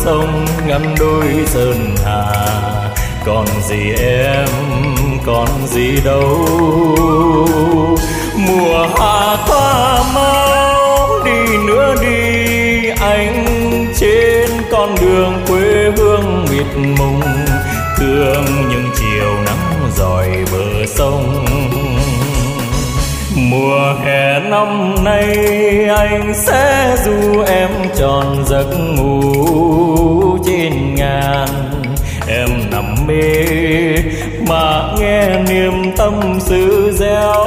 sông ngăn đôi sơn hà. Còn gì em, còn gì đâu. Mùa hạ qua mau đi nữa đi anh, trên con đường quê hương mịt mùng, thương những chiều nắng dọi bờ sông. Mùa hè năm nay anh sẽ du em tròn giấc ngủ trên ngàn. Em nằm mê mà nghe niềm tâm sự reo,